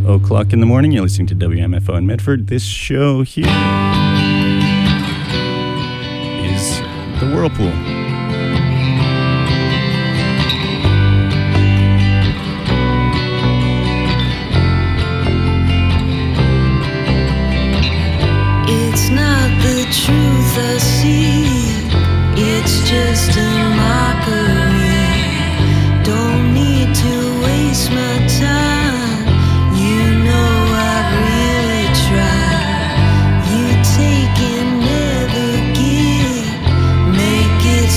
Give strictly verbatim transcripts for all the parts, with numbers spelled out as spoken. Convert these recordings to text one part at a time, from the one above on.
o'clock in the morning. You're listening to W M F O in Medford. This show here is The Whirlpool. It's not the truth I seek, it's just a mockery. Don't need to waste my time, you know I've really tried. You take and never give, make it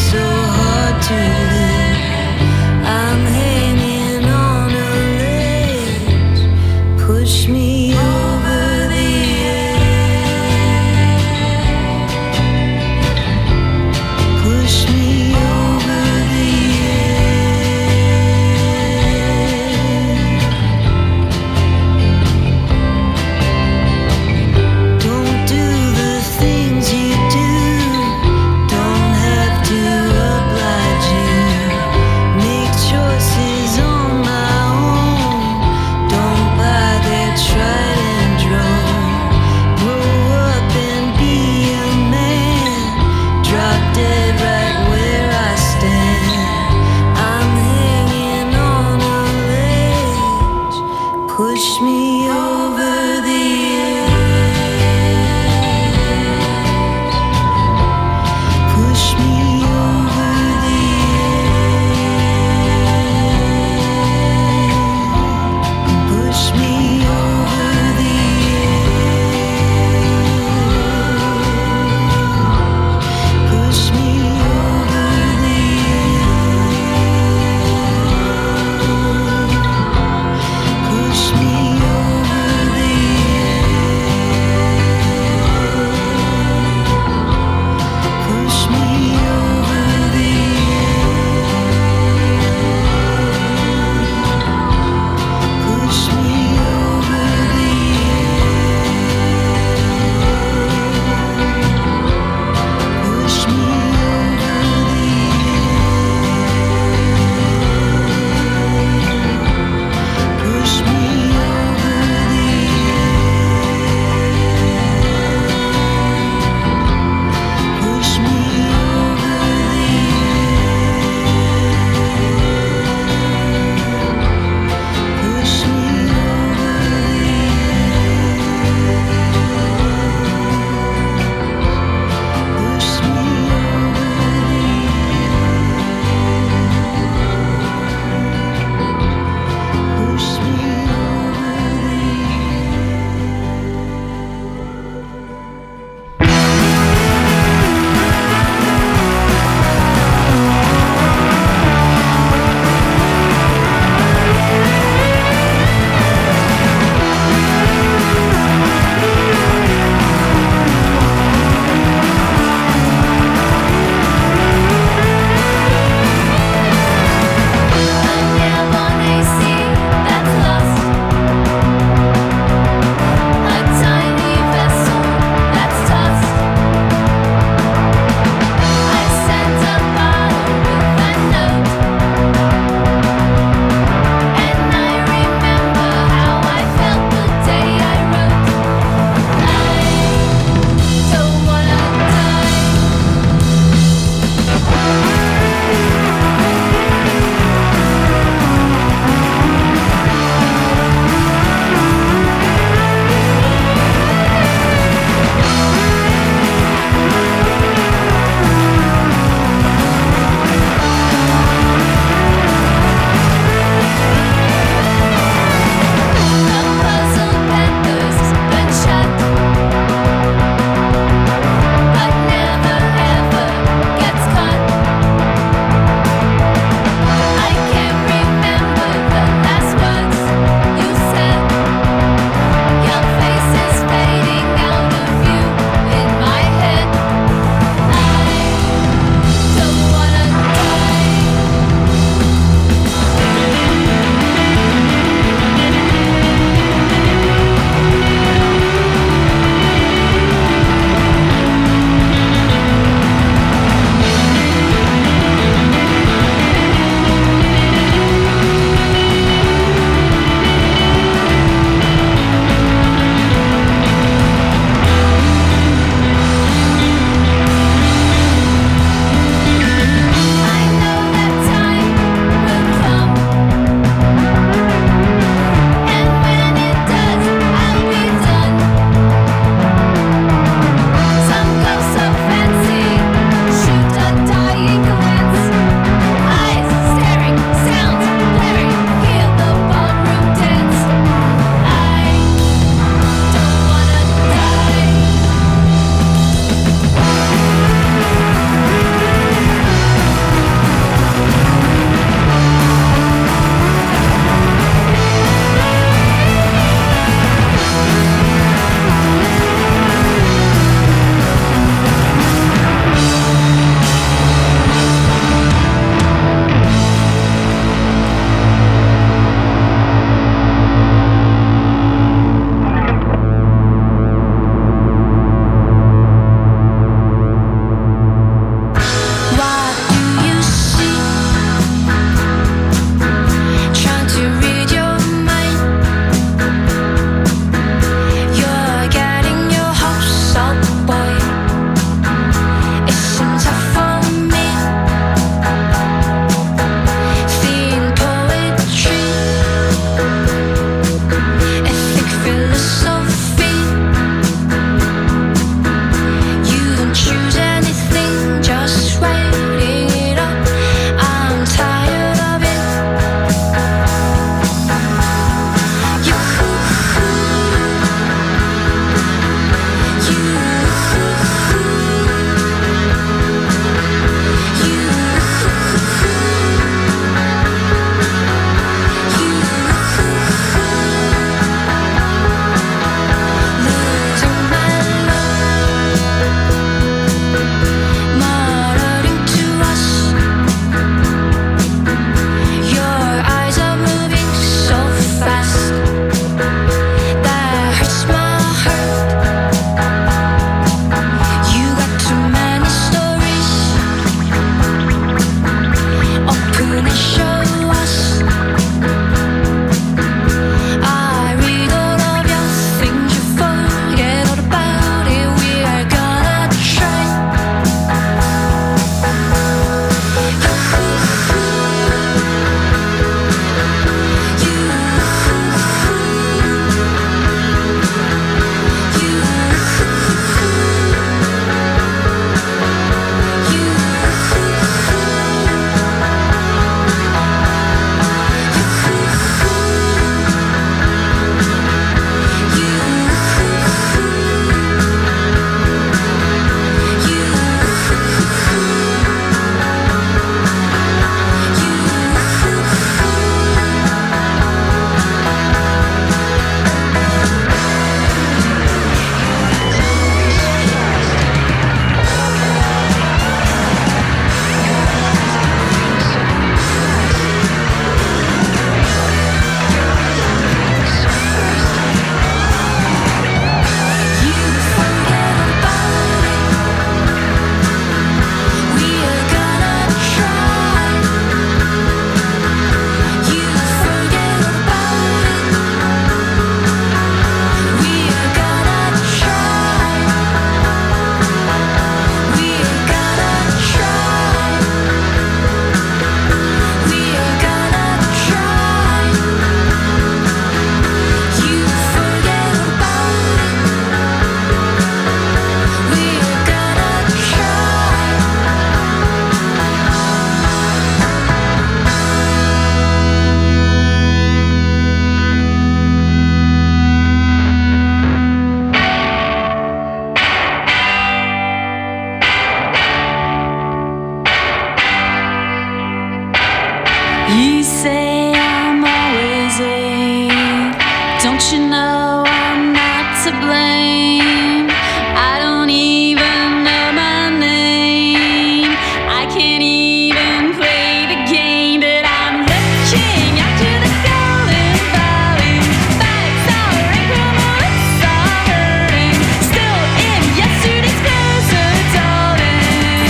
say I'm always late. Don't you know I'm not to blame? I don't even know my name. I can't even play the game, but I'm looking out to the golden valley. Bags are wrinkled, my lips are hurting. Still in yesterday's closer, darling.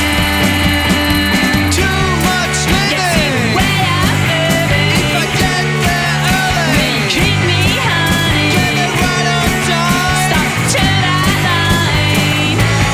Too much living. Way out living. If I get there early, Will you treat me, honey? get it right on time. Stop to that line.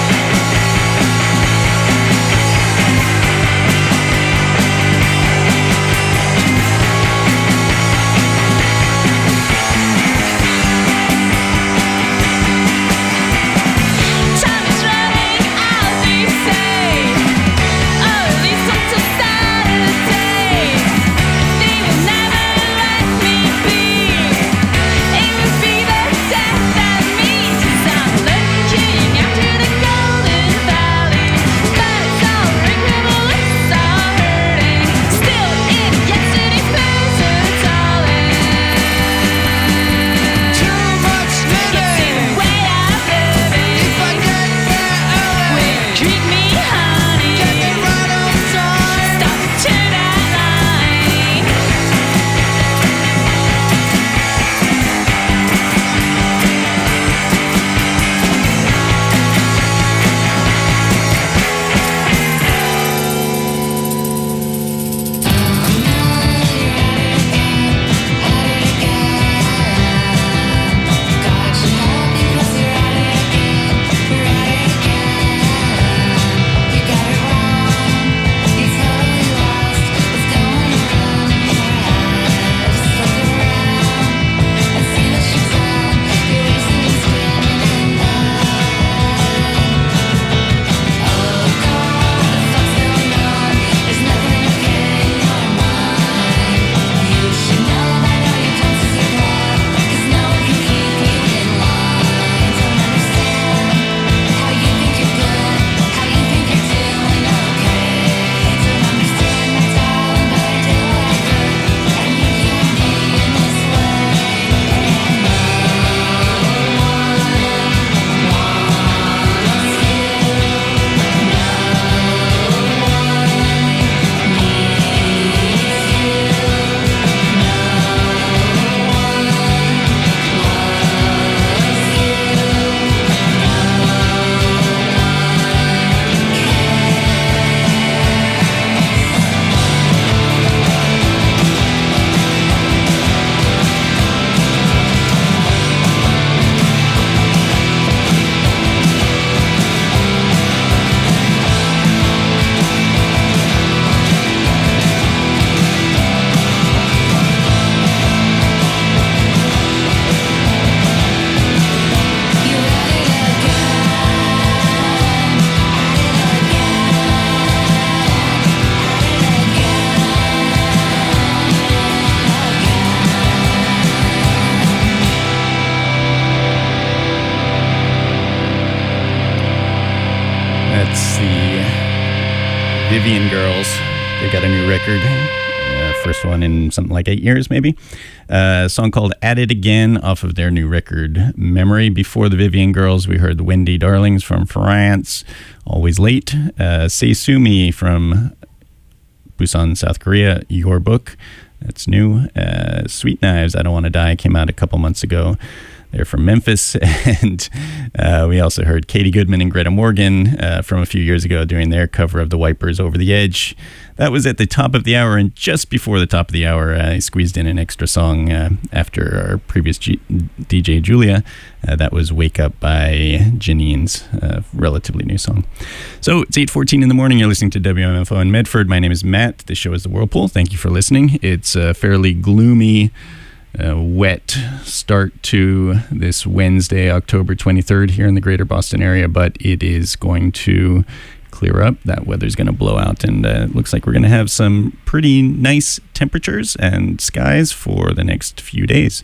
Time is running out, they say. Oh, at least until Saturday. They will never let me be. It would be the death of me. 'Cause I'm looking out to the golden valley. Bags are wrinkled, my lips are hurting. Still in yesterday's closer, darling. Too much living. Way out living. If I get there Will you early, treat me, honey? get it right on time. Stop to that line. That's the Vivian Girls. They got a new record. Uh, first one in something like eight years, maybe. Uh, a song called At It Again off of their new record, Memory. Before the Vivian Girls, we heard the Wendy Darlings from France, Always Late. Uh, Seisumi from Busan, South Korea, Your Book. That's new. Uh, Sweet Knives, I Don't Want to Die, came out a couple months ago. They're from Memphis. And uh, we also heard Katie Goodman and Greta Morgan uh, from a few years ago doing their cover of The Wipers' Over the Edge. That was at the top of the hour, and just before the top of the hour, uh, I squeezed in an extra song uh, after our previous G- D J Julia. Uh, that was Wake Up by Janine's uh, relatively new song. So it's eight fourteen in the morning. You're listening to W M F O in Medford. My name is Matt. This show is The Whirlpool. Thank you for listening. It's a fairly gloomy, uh, wet start to this Wednesday, October twenty-third here in the greater Boston area, but it is going to clear up. That weather's going to blow out, and uh, it looks like we're going to have some pretty nice temperatures and skies for the next few days.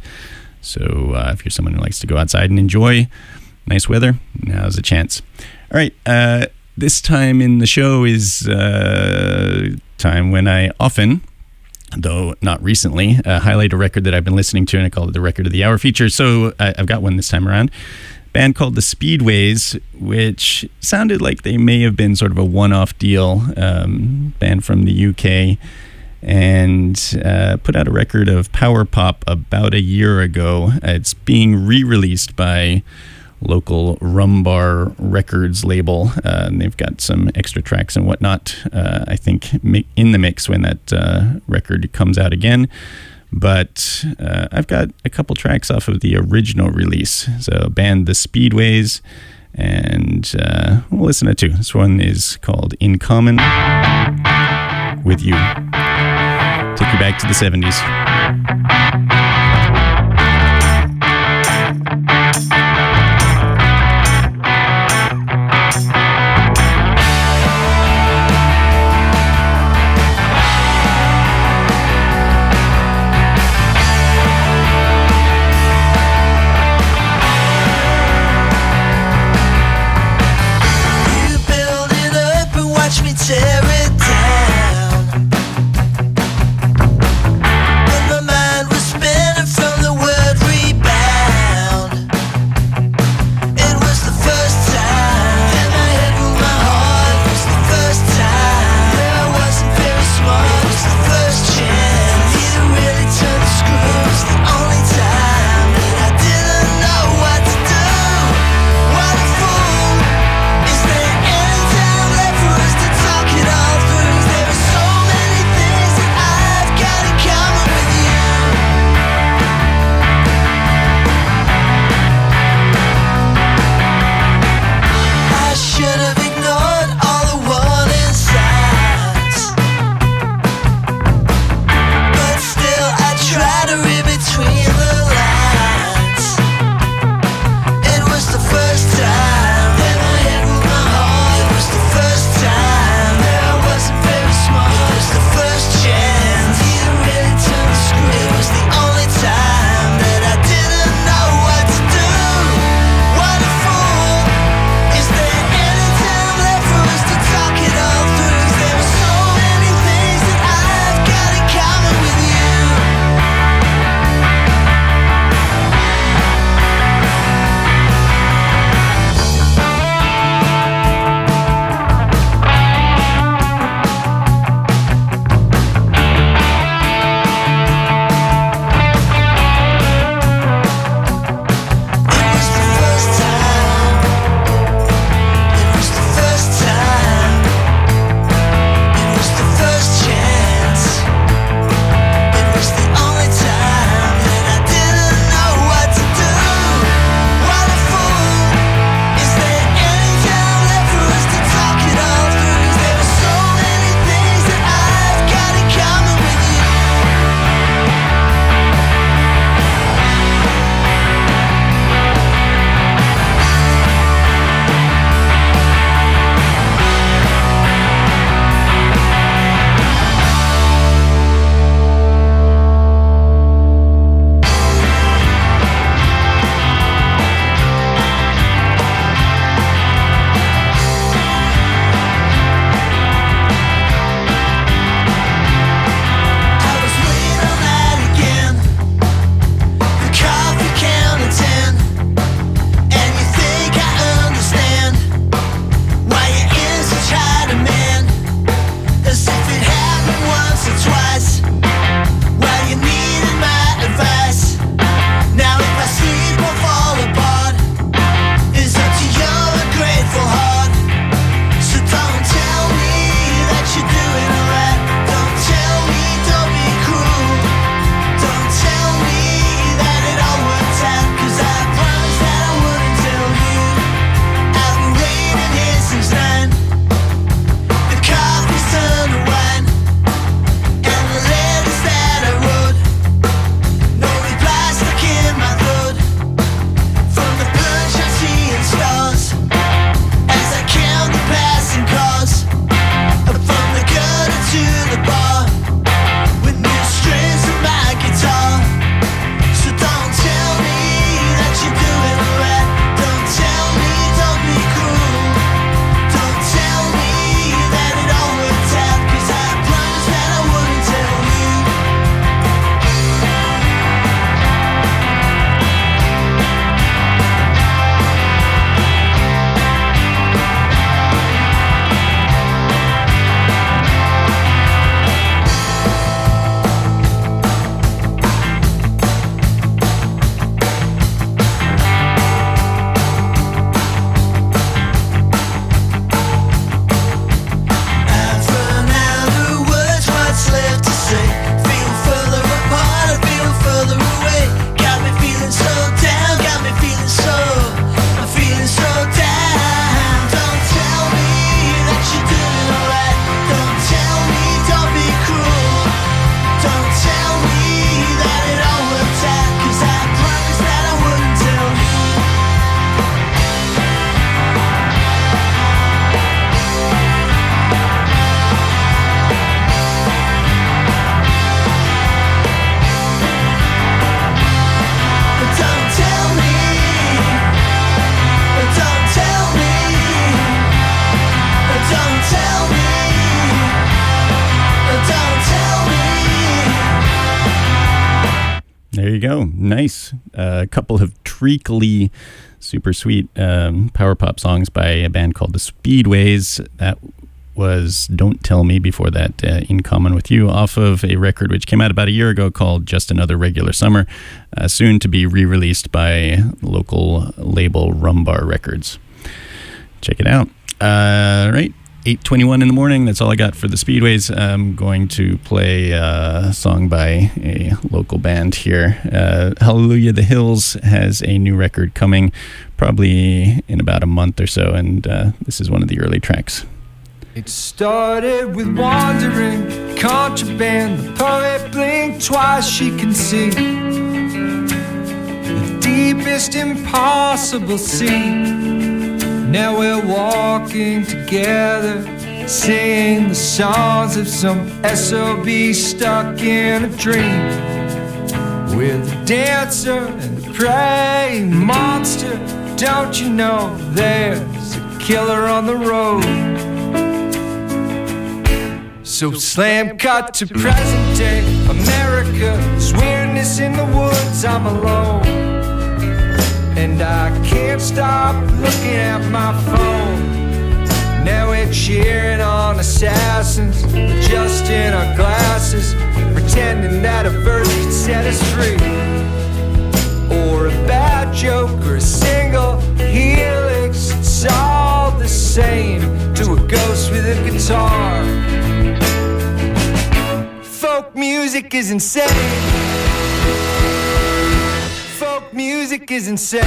So uh, if you're someone who likes to go outside and enjoy nice weather, now's a chance. All right, uh, this time in the show is uh, time when I often though not recently. Uh, highlight a record that I've been listening to, and I call it the Record of the Hour feature. So I, I've got one this time around. Band called the Speedways, which sounded like they may have been sort of a one-off deal. Um, band from the U K, and uh, put out a record of power pop about a year ago. It's being re-released by local Rumbar Records label, uh, and they've got some extra tracks and whatnot, uh, I think, mi- in the mix when that uh, record comes out again. But uh, I've got a couple tracks off of the original release. So band The Speedways, and uh, we'll listen to two. This one is called In Common With You. Take you back to the seventies. Tear it down. But my mind was spinning. There you go. Nice. Uh, a couple of treacly, super sweet um, power pop songs by a band called the Speedways. That was Don't Tell Me, before that uh, In Common With You, off of a record which came out about a year ago called Just Another Regular Summer, uh, soon to be re-released by local label Rumbar Records. Check it out. Uh, right. eight twenty-one in the morning. That's all I got for the Speedways. I'm going to play a song by a local band here. Uh, Hallelujah the Hills has a new record coming probably in about a month or so, and uh, this is one of the early tracks. It started with wandering contraband. The poet blinked twice, she can see the deepest impossible sea. Now we're walking together, singing the songs of some S O B stuck in a dream. We're the dancer and the praying monster. Don't you know there's a killer on the road? So slam cut to present day America. There's weirdness in the woods, I'm alone, and I can't stop looking at my phone. Now we're cheering on assassins, adjusting our glasses, pretending that a verse could set us free. Or a bad joke or a single helix, it's all the same to a ghost with a guitar. Folk music is insane. Folk music is insane.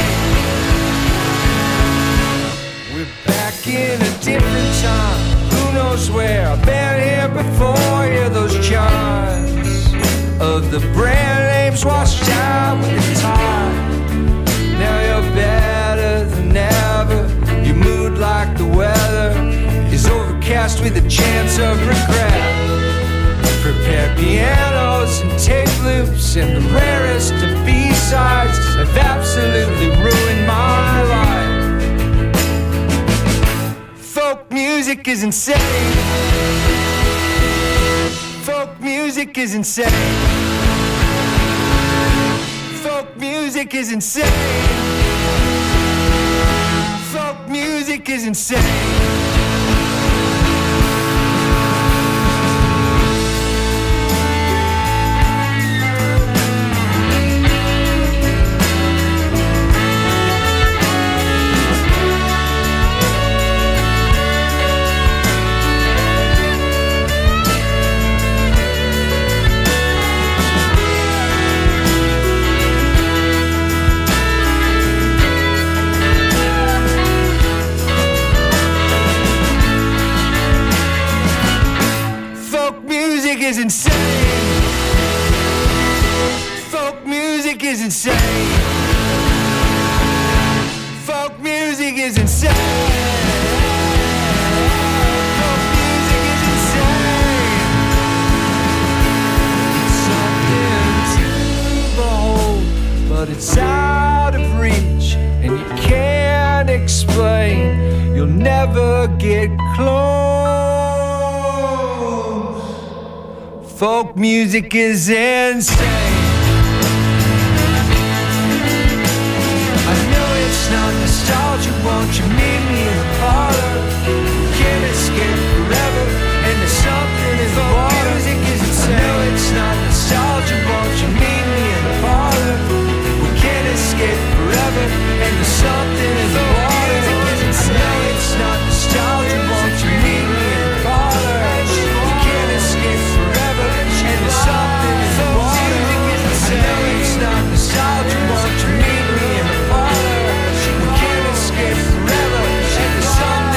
We're back in a different time, who knows where. I've been here before, hear those chimes of the brand names washed out with the tide. Now you're better than ever. Your mood, like the weather, is overcast with a chance of regret. Prepare pianos and tape loops, and the rarest of B-sides have absolutely ruined my life. Folk music is insane. Folk music is insane. Folk music is insane. Folk music is insane. Is insane. Folk music is insane. Folk music is insane. Folk music is insane. It's something to behold, but it's out of reach, and you can't explain. You'll never get close. Folk music is insane. I know it's not nostalgia, won't you meet me in the parlor? Can't escape forever, and there's something in the water. Music is insane. I know it's not nostalgia, won't you meet me in the parlor? We can't escape forever, and there's something in the water. I know it's not nostalgia, won't you meet me in the parlor? We can't escape forever, and there's something in the water. I know it's not nostalgia, won't you meet me in the parlor? We can't escape forever, and there's something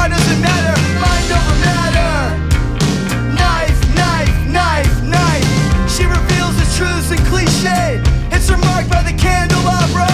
jar doesn't matter, mind over matter. Knife, knife, knife, knife. She reveals the truths and cliche. It's her mark by the candelabra.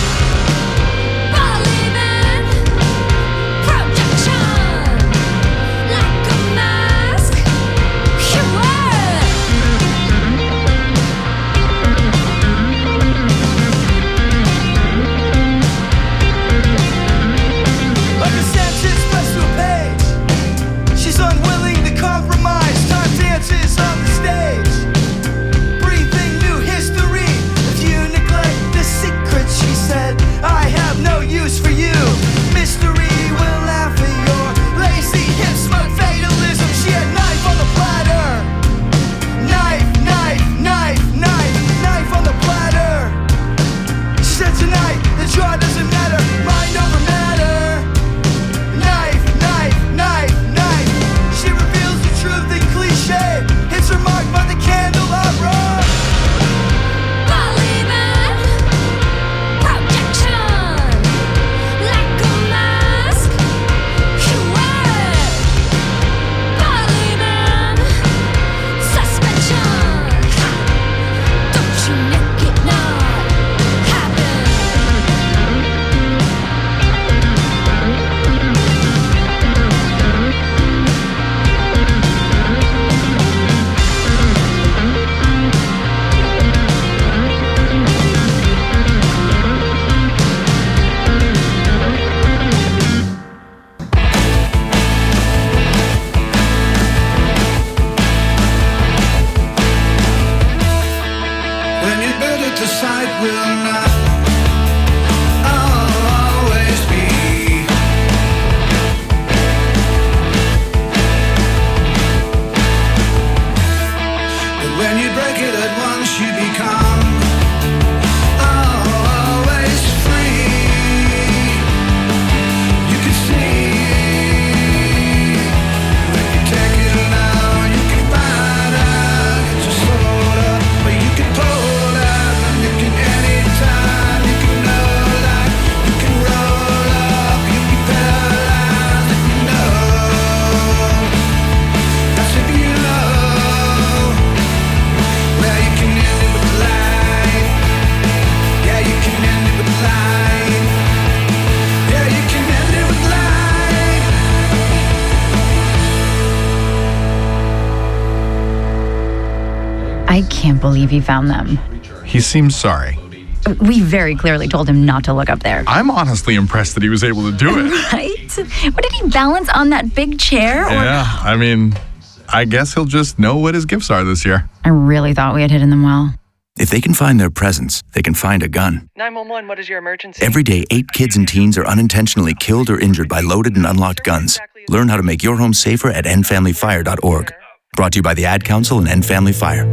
I can't believe he found them. He seems sorry. We very clearly told him not to look up there. I'm honestly impressed that he was able to do it. Right? What did he balance on that big chair? Or... Yeah, I mean, I guess he'll just know what his gifts are this year. I really thought we had hidden them well. If they can find their presents, they can find a gun. nine one one, what is your emergency? Every day, eight kids and teens are unintentionally killed or injured by loaded and unlocked guns. Learn how to make your home safer at end family fire dot org. Brought to you by the Ad Council and End Family Fire.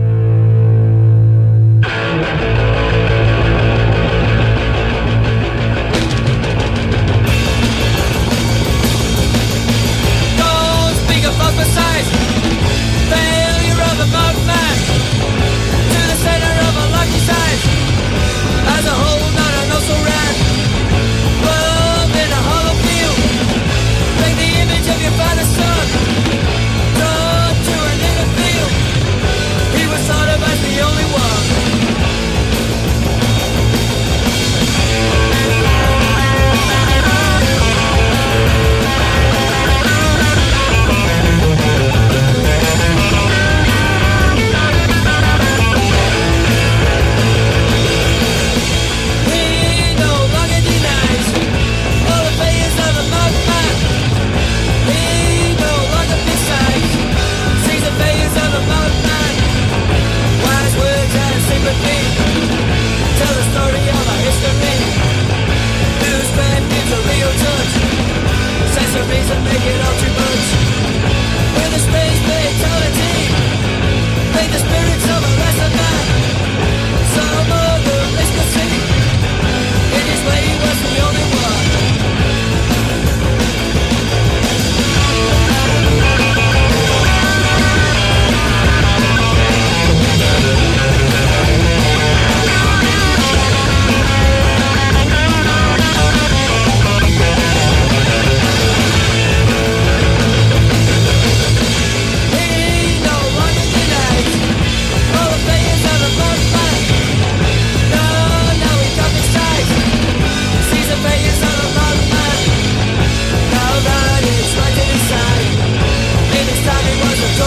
He was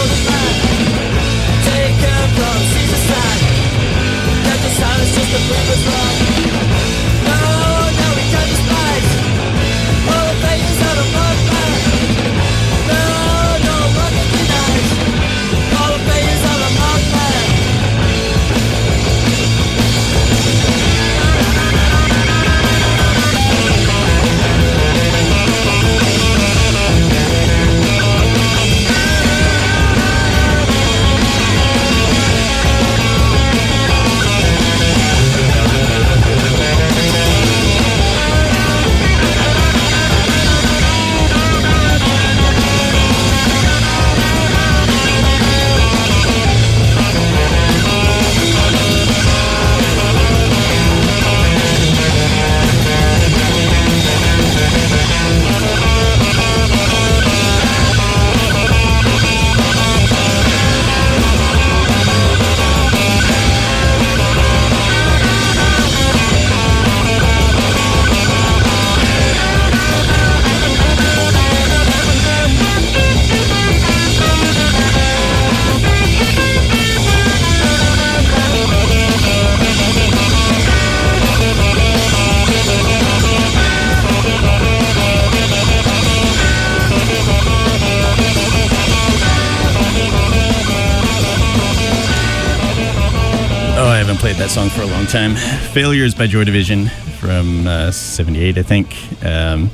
Played that song for a long time. Failures by Joy Division from uh, seventy-eight, I think. Um,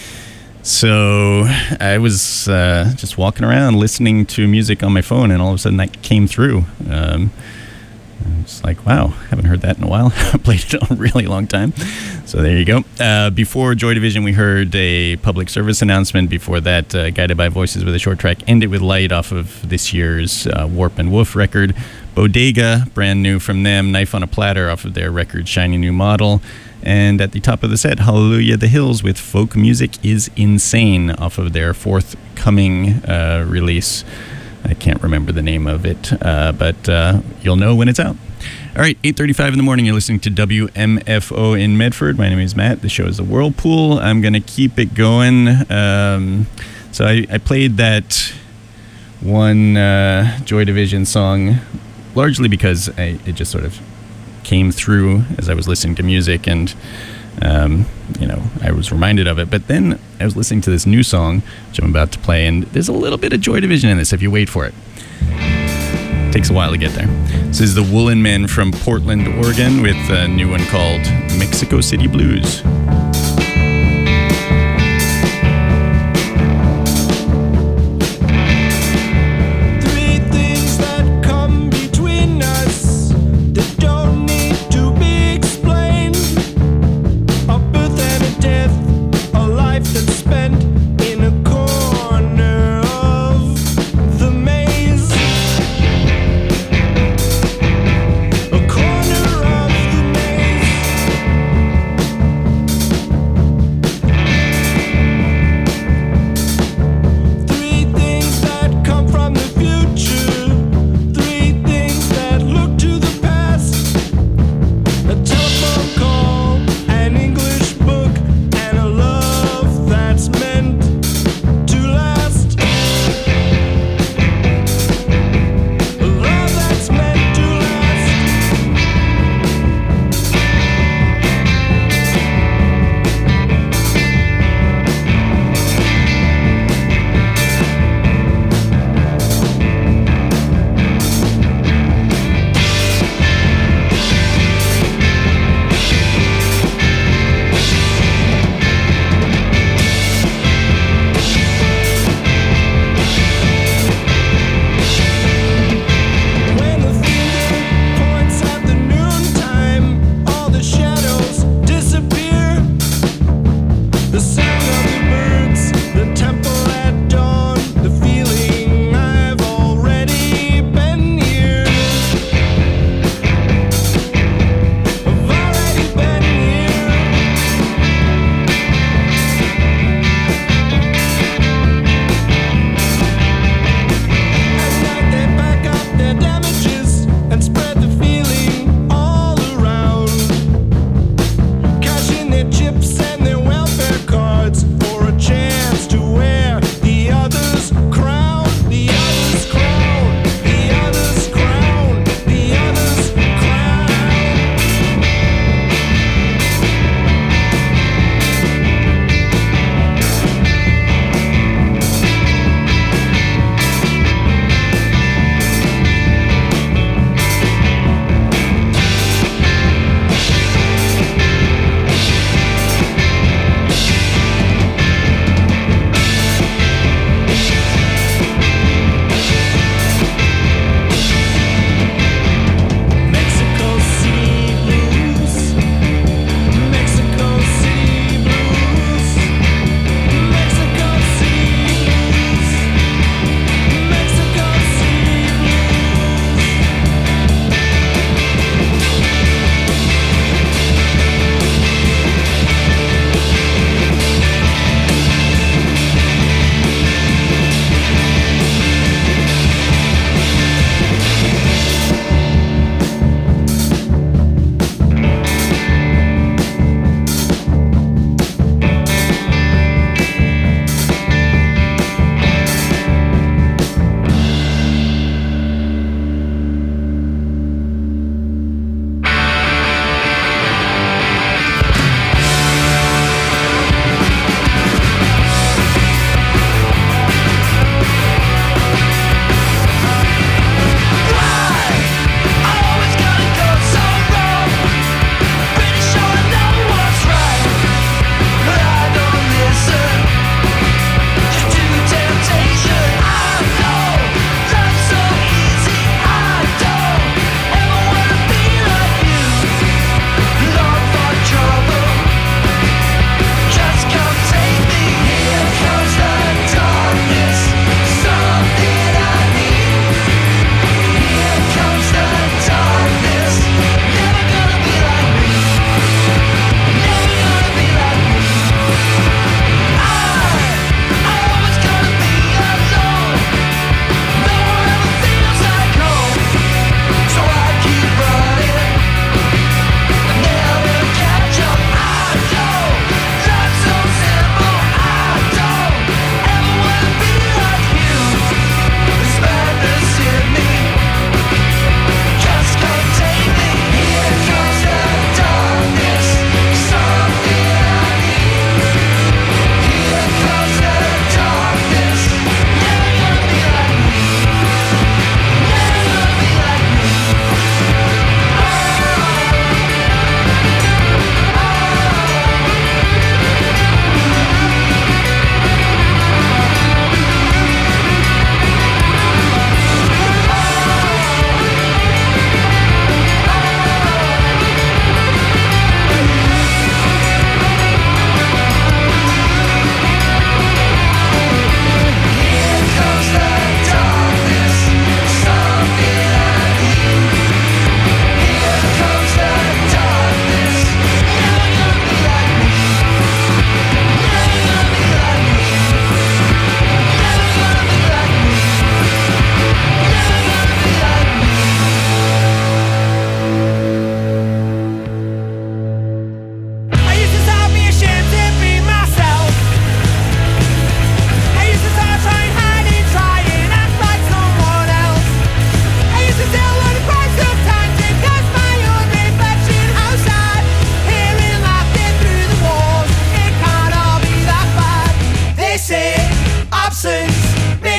so I was uh, just walking around listening to music on my phone, and all of a sudden that came through. Um, it's like, wow, haven't heard that in a while. I played it a really long time. So there you go. Uh, before Joy Division, we heard a public service announcement. Before that, uh, Guided by Voices with a short track, Ended with Light off of this year's uh, Warp and Woof record. Bodega, brand new from them, Knife on a Platter off of their record Shiny New Model. And at the top of the set, Hallelujah the Hills with Folk Music is Insane off of their forthcoming uh, release. I can't remember the name of it, uh, but uh, you'll know when it's out. All right, eight thirty-five in the morning, you're listening to W M F O in Medford. My name is Matt. The show is The Whirlpool. I'm going to keep it going. Um, so I, I played that one uh, Joy Division song largely because I, it just sort of came through as I was listening to music, and um, you know, I was reminded of it. But then I was listening to this new song, which I'm about to play, and there's a little bit of Joy Division in this if you wait for it. Takes a while to get there. This is the Woolen Men from Portland, Oregon, with a new one called Mexico City Blues. A corner of the maze.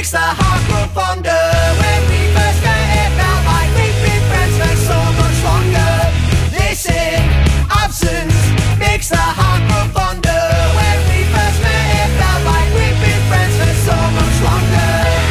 makes the heart grow fonder. When we first met, it felt like we'd been friends for so much longer. They say absence makes the heart grow fonder. When we first met, it felt like we'd been friends for so much longer.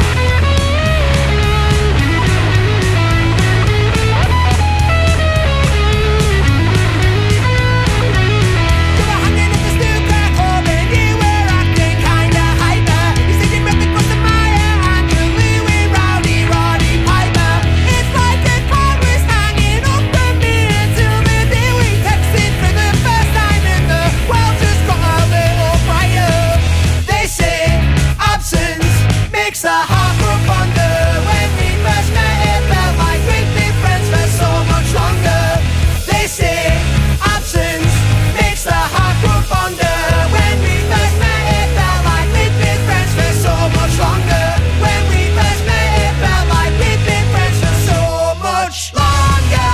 The heart grew fonder. When we first met, it felt like we'd been friends for so much longer. They say absence makes the heart grow fonder. When we first met, it felt like we'd been friends for so much longer. When we first met, it felt like we'd been friends for so much longer.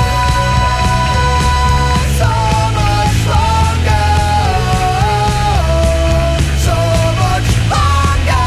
So much longer. So much longer.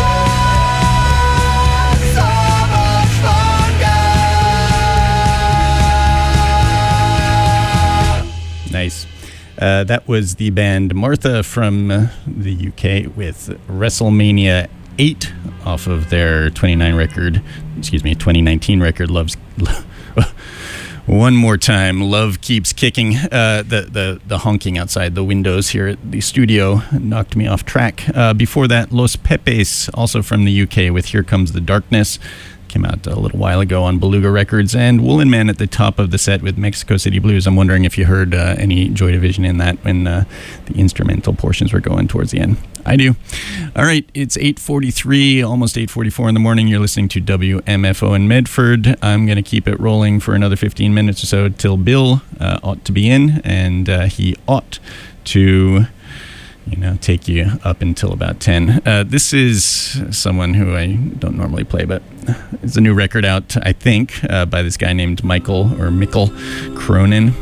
Nice. Uh, that was the band Martha from uh, the U K with WrestleMania eight off of their twenty-nine record, excuse me, twenty nineteen record, Love's... One more time, Love Keeps Kicking. Uh, the, the, the honking outside the windows here at the studio knocked me off track. Uh, before that, Los Pepes, also from the U K with Here Comes the Darkness. Came out a little while ago on Beluga Records, and Woolen Man at the top of the set with Mexico City Blues. I'm wondering if you heard uh, any Joy Division in that when uh, the instrumental portions were going towards the end. I do. All right, it's eight forty-three, almost eight forty-four in the morning. You're listening to W M F O in Medford. I'm going to keep it rolling for another fifteen minutes or so till Bill uh, ought to be in, and uh, he ought to... you know, take you up until about ten. Uh, this is someone who I don't normally play, but it's a new record out, I think, uh, by this guy named Michael or Mikkel Cronin.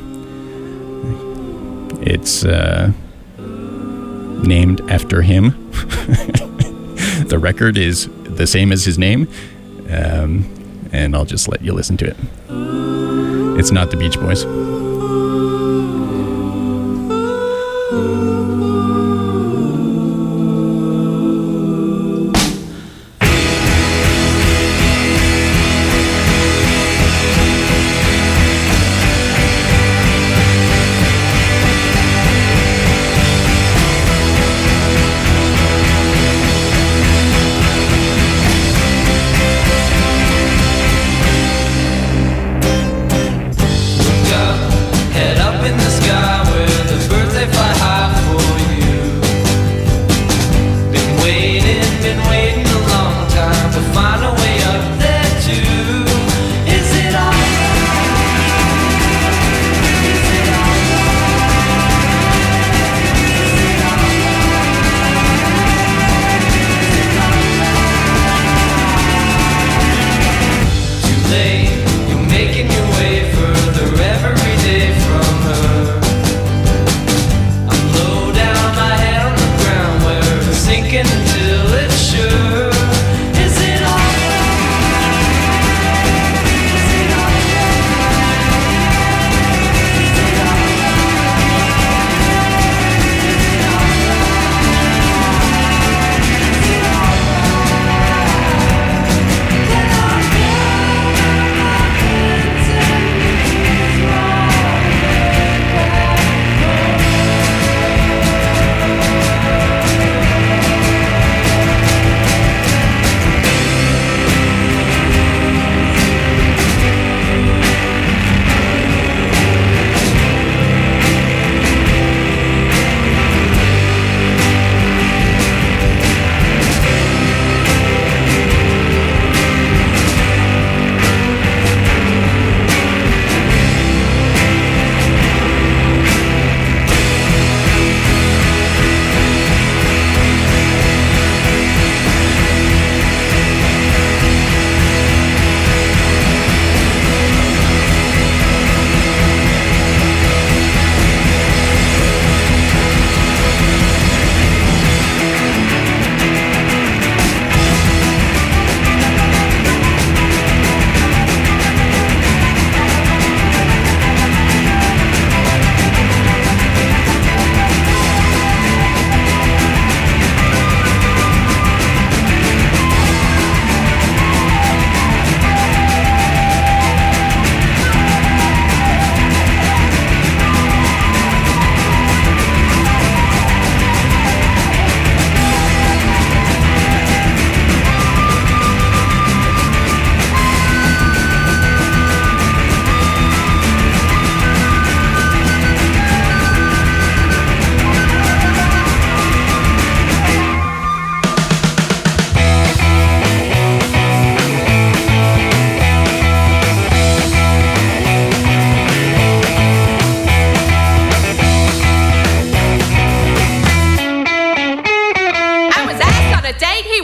It's uh, named after him. The record is the same as his name, um, and I'll just let you listen to it. It's not the Beach Boys.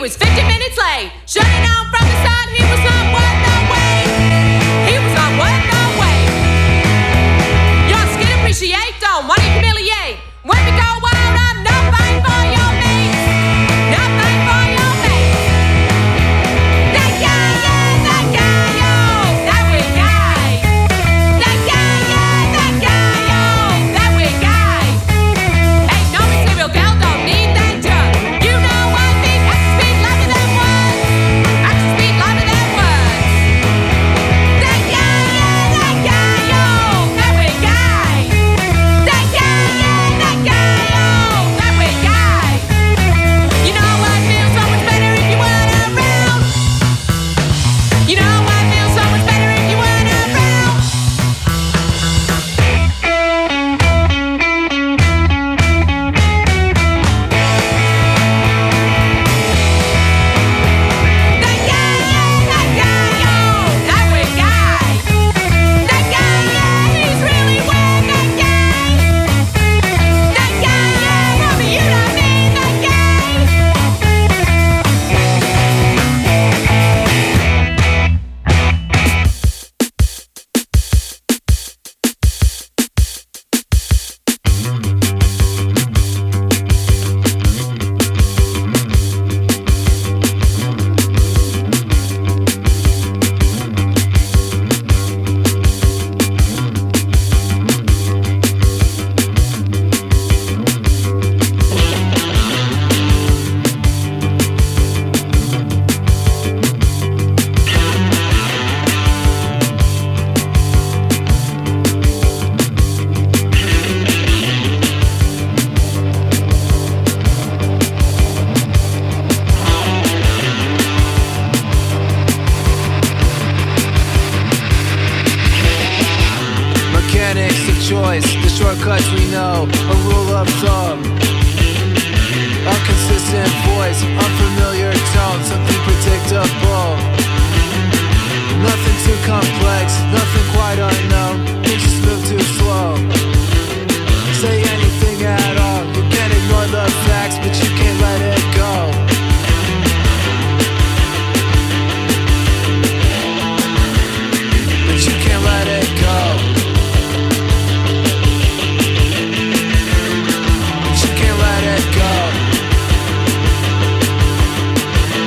was fifty minutes late. Shutting down from the side, he was not worth the wait. He was not worth the wait. Your skin appreciate, don't want to humiliate. When we go out, I'm nothing for your mates. Nothing for your mates. That guy, yeah, that guy, yo, that weird guy. That guy, yeah, that guy, yo, that weird guy. Ain't no material girl, don't need that junk. You know I think action speak louder than words. Action speak louder than words. That guy, yeah, that guy, yo, that weird guy. That guy, yeah, that guy, yo, that weird guy. You know I feel so much better if you weren't around. You know I feel so much better if you weren't around. That guy, yeah, that guy, yo, that weird guy. That guy, yeah, he's really weird, that guy. That guy, yeah, tell me you don't mean that guy. Mechanics of choice, the shortcuts we know, a rule of thumb. A consistent voice, unfamiliar tone, something predictable. Nothing too complex, nothing quite unknown. You just move too slow. Say anything at all, you can't ignore the facts, but you can't let it go. But you can't let it go. But you can't let it go.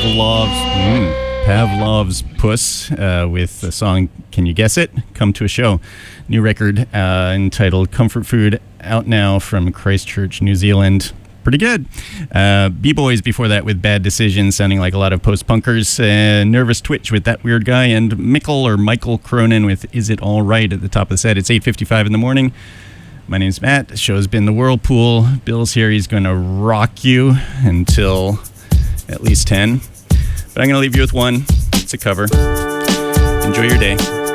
Pavlov's mm, Pavlov's Puss uh, with the song Can You Guess It? Come to a Show. New record uh, entitled Comfort Food, out now from Christchurch, New Zealand. Pretty good. Uh, B-Boys before that with Bad Decisions, sounding like a lot of post-punkers. Uh, Nervous Twitch with That Weird Guy, and Mikkel or Michael Cronin with Is It All Right at the top of the set. It's eight fifty-five in the morning. My name's Matt. The show's been The Whirlpool. Bill's here. He's going to rock you until at least ten. But I'm going to leave you with one. It's a cover. Enjoy your day.